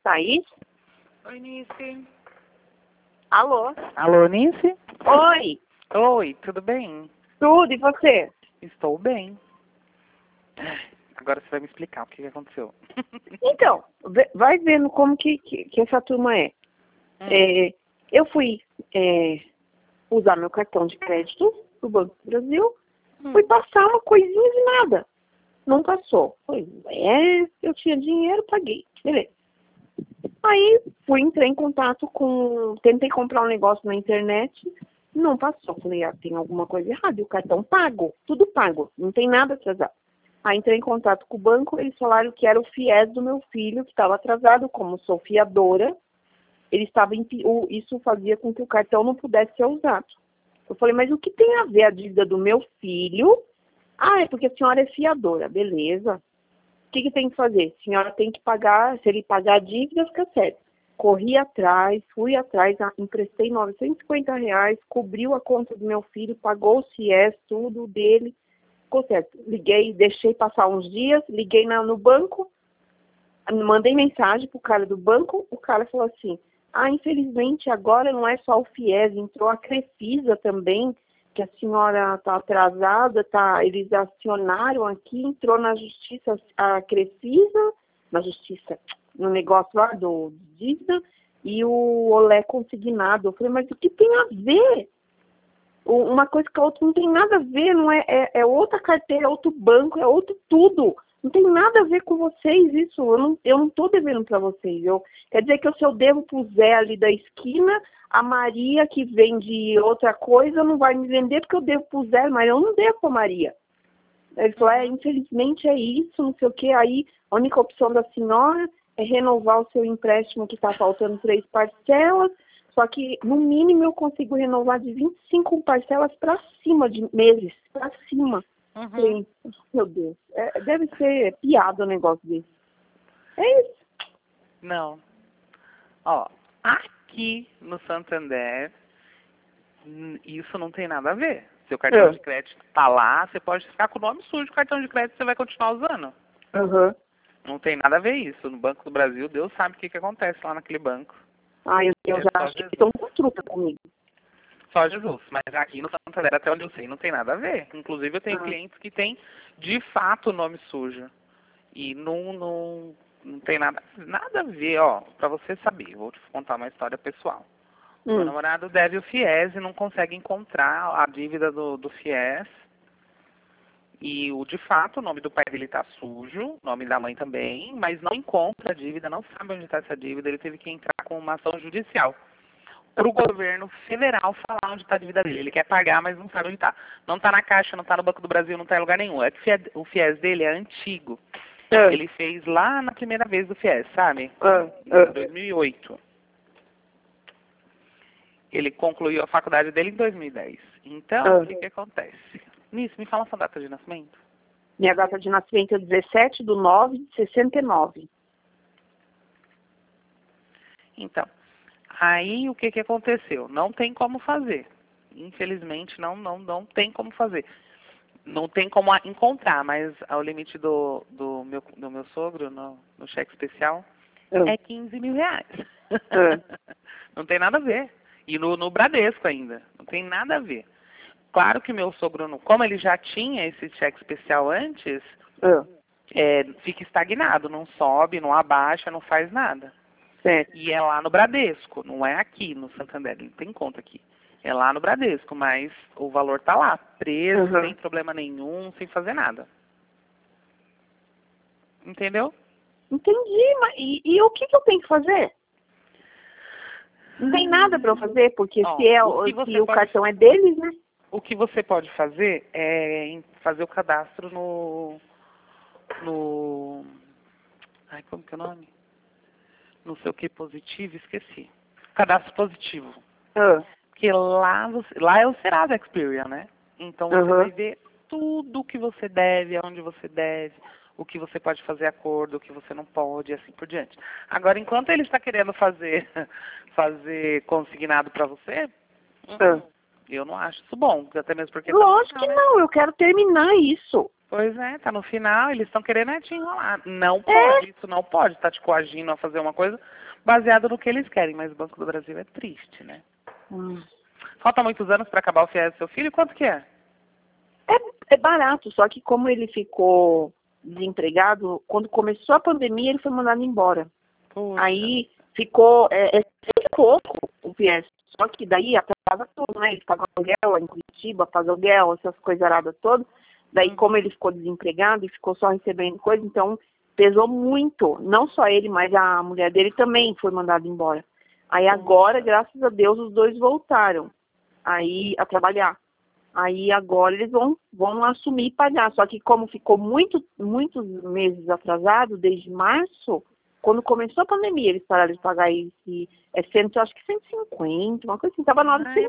Thaís? Oi, Nice. Alô? Alô, Nice? Oi, Oi, tudo bem? tudo, e você? Estou bem. Agora você vai me explicar o que aconteceu. Então, vai vendo como que essa turma é. Eu fui usar meu cartão de crédito do Banco do Brasil, fui passar uma coisinha de nada. Não passou. Eu tinha dinheiro, paguei. Beleza. Aí entrei em contato tentei comprar um negócio na internet, não passou. Falei, tem alguma coisa errada. E o cartão pago, tudo pago, não tem nada atrasado. Aí entrei em contato com o banco, eles falaram que era o FIES do meu filho, que estava atrasado, como sou fiadora, isso fazia com que o cartão não pudesse ser usado. Eu falei, mas o que tem a ver a dívida do meu filho? É porque a senhora é fiadora, beleza. O que tem que fazer? A senhora tem que pagar, se ele pagar a dívida, fica certo. Corri atrás, fui atrás, emprestei R$ 950, cobriu a conta do meu filho, pagou o FIES, tudo dele, ficou certo. Liguei, deixei passar uns dias, liguei no banco, mandei mensagem pro cara do banco, o cara falou assim, infelizmente agora não é só o FIES, entrou a Crefisa também, que a senhora está atrasada, eles acionaram aqui, entrou na justiça a Crefisa, no negócio lá do dívida, e o Olé consignado. Eu falei, mas o que tem a ver? Uma coisa com a outra não tem nada a ver, não é outra carteira, é outro banco, é outro tudo. Não tem nada a ver com vocês isso. Eu não estou devendo para vocês. Quer dizer que se eu devo pro Zé ali da esquina, a Maria que vende outra coisa não vai me vender porque eu devo pro Zé, mas eu não devo pra Maria. Ele falou, infelizmente é isso, não sei o que. Aí a única opção da senhora é renovar o seu empréstimo que está faltando 3 parcelas. Só que, no mínimo, eu consigo renovar de 25 parcelas para cima de meses. Para cima. Falei, meu Deus. Deve ser piada o negócio desse. É isso. Não. Ó, aqui no Santander, isso não tem nada a ver. Seu cartão de crédito tá lá, você pode ficar com o nome sujo do cartão de crédito, você vai continuar usando. Não tem nada a ver isso. No Banco do Brasil, Deus sabe o que acontece lá naquele banco. Eu já acho que estão com truta comigo. Só Jesus. Mas aqui no Santander, até onde eu sei, não tem nada a ver. Inclusive, eu tenho clientes que têm, de fato, o nome sujo. E não tem nada a ver, ó. Pra você saber, vou te contar uma história pessoal. Meu namorado deve o FIES e não consegue encontrar a dívida do FIES. E, de fato, o nome do pai dele tá sujo, o nome da mãe também, mas não encontra a dívida, não sabe onde está essa dívida. Ele teve que entrar com uma ação judicial para o governo federal falar onde está a dívida dele. Ele quer pagar, mas não sabe onde está. Não está na Caixa, não está no Banco do Brasil, não está em lugar nenhum. É que o FIES dele é antigo. Ele fez lá na primeira vez do FIES, sabe? Em 2008. Ele concluiu a faculdade dele em 2010. Então, o que acontece? Nisso, me fala sua data de nascimento. Minha data de nascimento é 17/9/69. Então, aí o que aconteceu? Não tem como fazer. Infelizmente, não tem como fazer. Não tem como encontrar, mas o limite do meu sogro no cheque especial é R$ 15 mil. Não tem nada a ver. E no Bradesco ainda. Não tem nada a ver. Claro que meu sogro, como ele já tinha esse cheque especial antes, fica estagnado, não sobe, não abaixa, não faz nada. E é lá no Bradesco, não é aqui no Santander, ele não tem conta aqui. É lá no Bradesco, mas o valor tá lá, preso, sem problema nenhum, sem fazer nada. Entendeu? Entendi, mas e o que eu tenho que fazer? Não tem nada para eu fazer, porque se o cartão é deles, né? O que você pode fazer é fazer o cadastro ai, como que é o nome? Não sei o que positivo, esqueci. Cadastro positivo. Porque lá é o Serasa Experian, né? Então você vai ver tudo o que você deve, aonde você deve, o que você pode fazer acordo, o que você não pode, e assim por diante. Agora, enquanto ele está querendo fazer consignado para você, eu não acho isso bom, até mesmo porque... Lógico que não, eu quero terminar isso. Pois é, tá no final, eles estão querendo te enrolar. Não pode, isso não pode, tá te coagindo a fazer uma coisa baseado no que eles querem, mas o Banco do Brasil é triste, né? Falta muitos anos para acabar o FIES do seu filho, quanto que é? É barato, só que como ele ficou desempregado, quando começou a pandemia, ele foi mandado embora. Puxa. Aí ficou, sempre pouco o FIES, só que daí atrasa tudo, né? Ele paga aluguel em Curitiba, paga aluguel, essas coisas aradas todas. Daí, como ele ficou desempregado e ficou só recebendo coisa, então pesou muito. Não só ele, mas a mulher dele também foi mandada embora. Aí agora, graças a Deus, os dois voltaram aí a trabalhar. Aí agora eles vão assumir e pagar. Só que como ficou muitos meses atrasado, desde março, quando começou a pandemia, eles pararam de pagar esse, acho que 150, uma coisa assim, estava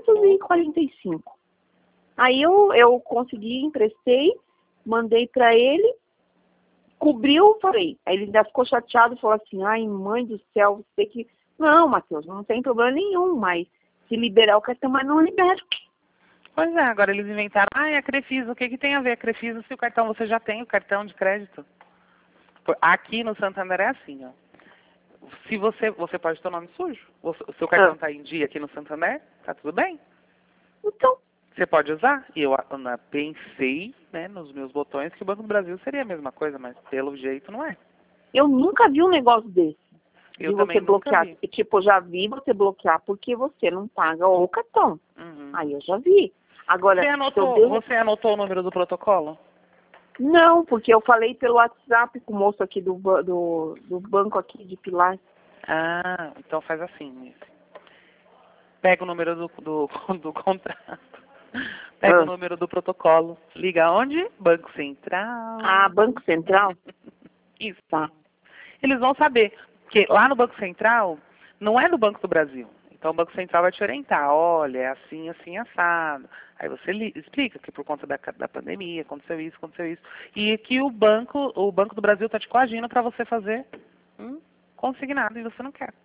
945. Aí eu consegui, emprestei, mandei para ele, cobriu, falei. Aí ele ainda ficou chateado e falou assim, ai, mãe do céu, você que... Não, Matheus, não tem problema nenhum, mas se liberar o cartão, mas não libera. Pois é, agora eles inventaram, a Crefisa, o que que tem a ver a Crefisa se o cartão, você já tem o cartão de crédito? Aqui no Santander é assim, ó. Se você pode ter o nome sujo, o seu cartão tá em dia aqui no Santander, tá tudo bem. Então, você pode usar. E eu pensei, né, nos meus botões que o Banco do Brasil seria a mesma coisa, mas pelo jeito não é. Eu nunca vi um negócio desse. Eu de também você bloquear. nunca vi. Tipo, já vi você bloquear porque você não paga o cartão. Aí eu já vi. Agora, você anotou o número do protocolo? Não, porque eu falei pelo WhatsApp com o moço aqui do banco aqui de Pilar. Ah, então faz assim, Nice. Pega o número do contrato. Pega o número do protocolo. Liga onde? Banco Central. Ah, Banco Central? Isso. Tá. Eles vão saber. Porque lá no Banco Central, não é no Banco do Brasil. Então o Banco Central vai te orientar. Olha, é assim, assim, assado. Aí você explica que por conta da pandemia aconteceu isso. E que o Banco do Brasil está te coagindo para você fazer consignado e você não quer.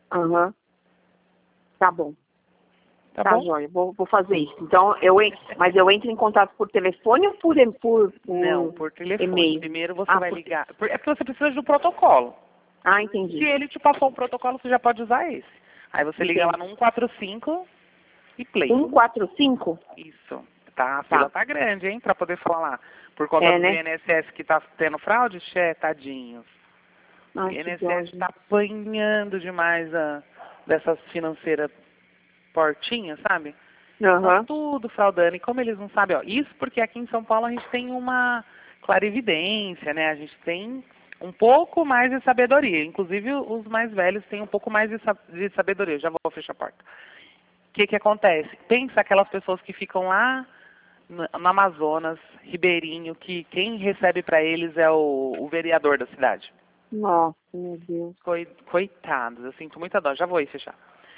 Tá bom. Tá bom? Joia, vou fazer isso. Então, mas eu entro em contato por telefone ou por Não, por telefone. e-mail? Primeiro você vai ligar. É porque você precisa do protocolo. Ah, entendi. Se ele te passou um protocolo, você já pode usar esse. Aí você liga lá no 145 e play. 145? Isso. Tá, a fila tá grande, hein, pra poder falar. Por conta do INSS que tá tendo fraude, tadinhos. O INSS tá apanhando demais dessas financeiras portinhas, sabe? Tá tudo fraudando. E como eles não sabem, isso porque aqui em São Paulo a gente tem uma clarividência, né? A gente tem um pouco mais de sabedoria. Inclusive os mais velhos têm um pouco mais de sabedoria. Já vou fechar a porta. O que acontece? Pensa aquelas pessoas que ficam lá no Amazonas, Ribeirinho, que quem recebe para eles é o vereador da cidade. Nossa, meu Deus. Coitados, eu sinto muita dó. Já vou aí fechar.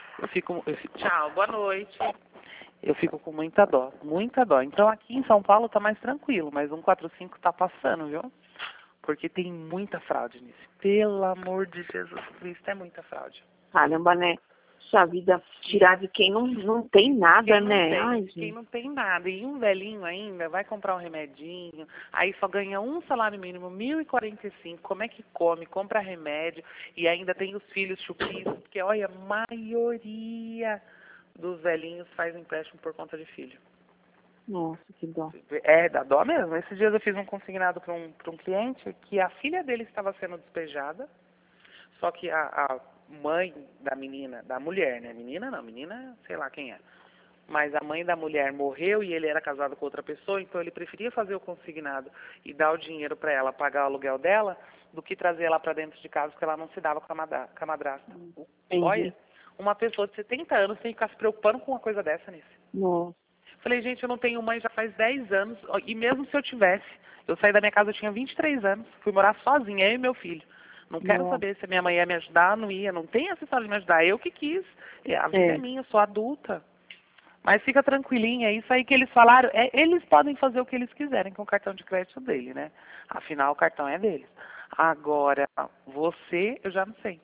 Tchau, boa noite. Eu fico com muita dó, muita dó. Então aqui em São Paulo tá mais tranquilo, mas 145 tá passando, viu? Porque tem muita fraude nisso. Pelo amor de Jesus Cristo, é muita fraude. Caramba, né? Puxa vida, tirar de quem não tem nada, né? Quem não tem nada. E um velhinho ainda vai comprar um remedinho, aí só ganha um salário mínimo, 1.045. Como é que come? Compra remédio e ainda tem os filhos chupistas, porque olha, a maioria dos velhinhos faz empréstimo por conta de filho. Nossa, que dó. Dá dó mesmo. Esses dias eu fiz um consignado para um cliente que a filha dele estava sendo despejada, só que a mãe da menina, da mulher, né? Menina, sei lá quem é. Mas a mãe da mulher morreu e ele era casado com outra pessoa, então ele preferia fazer o consignado e dar o dinheiro para ela pagar o aluguel dela do que trazer ela para dentro de casa, porque ela não se dava com a madrasta. Olha, uma pessoa de 70 anos tem que ficar se preocupando com uma coisa dessa nisso. Nossa. Falei, gente, eu não tenho mãe já faz 10 anos, e mesmo se eu tivesse, eu saí da minha casa, eu tinha 23 anos, fui morar sozinha, eu e meu filho. Não quero saber se a minha mãe ia me ajudar, não ia, não tem essa história de me ajudar, eu que quis. A vida é minha, eu sou adulta. Mas fica tranquilinha, isso aí que eles falaram, eles podem fazer o que eles quiserem com o cartão de crédito dele, né? Afinal, o cartão é deles. Agora, você, eu já não sei.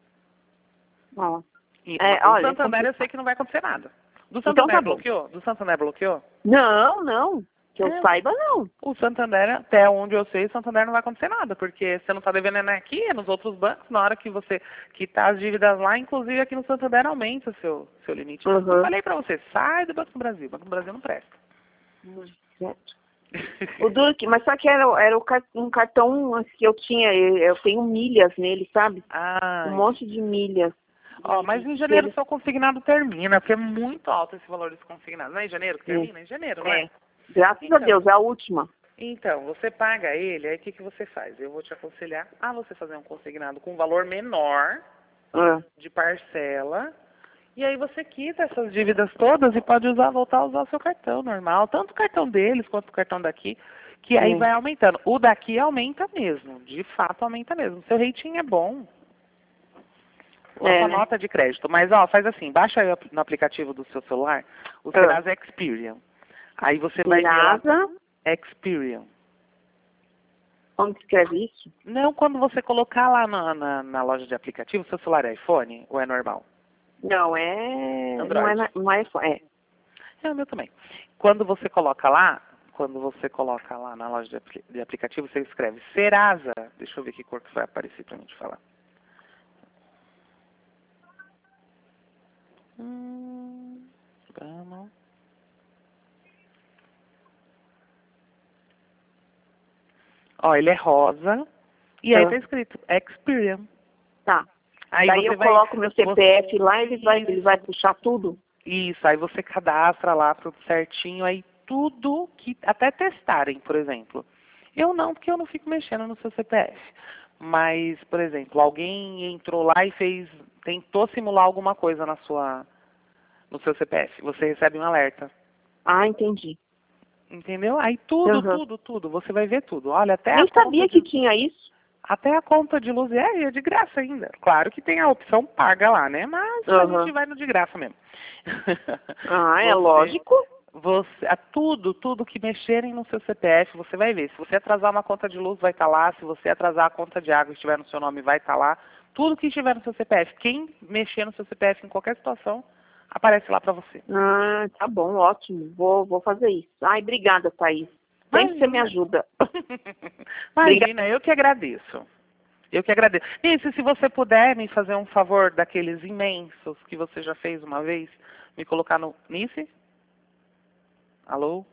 Do Santander eu sei que não vai acontecer nada. Do Santander bloqueou? Do Santander bloqueou? Não. Que eu saiba, não. O Santander, até onde eu sei, o Santander não vai acontecer nada, porque você não está devendo nem aqui, é nos outros bancos, na hora que você quitar as dívidas lá, inclusive aqui no Santander aumenta o seu limite. Eu falei pra você, sai do Banco do Brasil. O Banco do Brasil não presta. Certo. O duro que, mas só que era um cartão que eu tinha, eu tenho milhas nele, sabe? Um monte de milhas. Ó, mas em janeiro o seu consignado termina, porque é muito alto esse valor desse consignado. Não é em janeiro que termina? É em janeiro, não é? Graças a Deus, é a última. Então, você paga ele, aí o que você faz? Eu vou te aconselhar a você fazer um consignado com um valor menor de parcela, e aí você quita essas dívidas todas e pode voltar a usar o seu cartão normal, tanto o cartão deles quanto o cartão daqui, que aí vai aumentando. O daqui aumenta mesmo, de fato aumenta mesmo. Seu rating é bom. Sua nota de crédito. Mas, ó, faz assim, baixa aí no aplicativo do seu celular o Serasa Experian. Aí você vai ver lá, Experian. Como escreve isso? Não, quando você colocar lá na loja de aplicativo, seu celular é iPhone ou é normal? Não, é... Android. Não é iPhone, É o meu também. Quando você coloca lá na loja de aplicativo, você escreve Serasa. Deixa eu ver que cor que vai aparecer pra mim te falar. Vamos. Ó, ele é rosa. E aí tá escrito Experian. Tá. Aí daí eu coloco meu CPF lá e ele vai puxar tudo? Isso, aí você cadastra lá tudo certinho, aí tudo que... Até testarem, por exemplo. Eu não, porque eu não fico mexendo no seu CPF. Mas, por exemplo, alguém entrou lá e tentou simular alguma coisa no seu CPF. Você recebe um alerta. Ah, entendi. Entendeu? Aí tudo, você vai ver tudo. Olha, até nem sabia que tinha isso. Até a conta de luz é de graça ainda. Claro que tem a opção paga lá, né? Mas a gente vai no de graça mesmo. É lógico. Tudo que mexerem no seu CPF, você vai ver. Se você atrasar uma conta de luz, vai estar lá. Se você atrasar a conta de água e estiver no seu nome, vai estar lá. Tudo que estiver no seu CPF. Quem mexer no seu CPF em qualquer situação, aparece lá pra você. Tá bom, ótimo. Vou fazer isso. Ai, obrigada, Thaís. Sempre você me ajuda. Imagina, eu que agradeço. Eu que agradeço. Nisso, se você puder me fazer um favor daqueles imensos que você já fez uma vez, me colocar no... Nice? Alô?